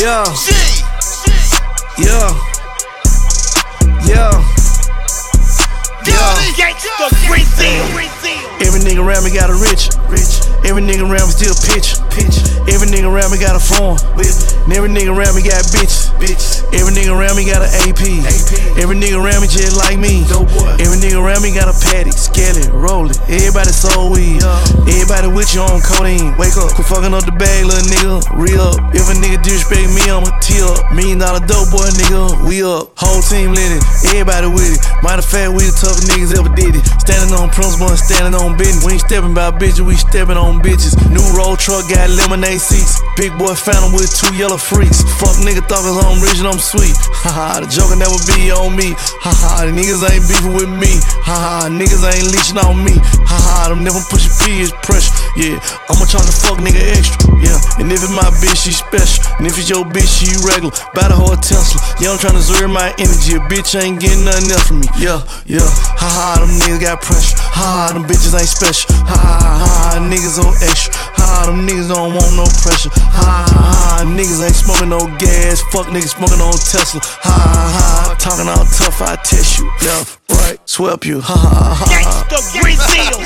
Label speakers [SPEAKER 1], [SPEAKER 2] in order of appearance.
[SPEAKER 1] Yeah. Yeah. Yeah. Every nigga around me got a rich. Every nigga around me still pitch. Every nigga around me got a phone. And every nigga around me got bitches. Every nigga around me got an AP. Every nigga around me just like me. Every nigga around me got a paddock, skeleton, roll it. Everybody sold weed. Everybody with you on codeine. Wake up, quit fucking up the bag, little nigga. Re-up. If a nigga disrespect me, I'ma tee up. $1 million dope boy, nigga. We up. Whole team lit it. Everybody with it. Matter of fact, we the toughest niggas ever did it. Standing on principle and standing on business. We ain't stepping by bitches, we stepping on bitches. New road truck got lemonade seats. Big boy found him with 2 yellow freaks. Fuck nigga thought cause I'm rich and I'm sweet. Haha, the joker never be on me. Haha, the niggas ain't beefing with me. Haha, niggas ain't leeching on me. Haha, them never pushing P is pressure. Yeah, I'ma charge the fuck nigga extra. Yeah, and if it's my bitch, she special. And if it's your bitch, she regular. Buy the whole Tesla. Yeah, I'm tryna zero my energy. A bitch ain't getting nothing else from me. Yeah, yeah. Haha, them niggas got pressure. Haha, them bitches ain't special. Haha, niggas on extra. Haha, them niggas don't want no pressure. Haha, niggas ain't smoking no gas. Fuck niggas smoking on Tesla. Haha, talking all tough, I test you. Yeah, right, swap you. Haha,
[SPEAKER 2] Gangsta Brazil.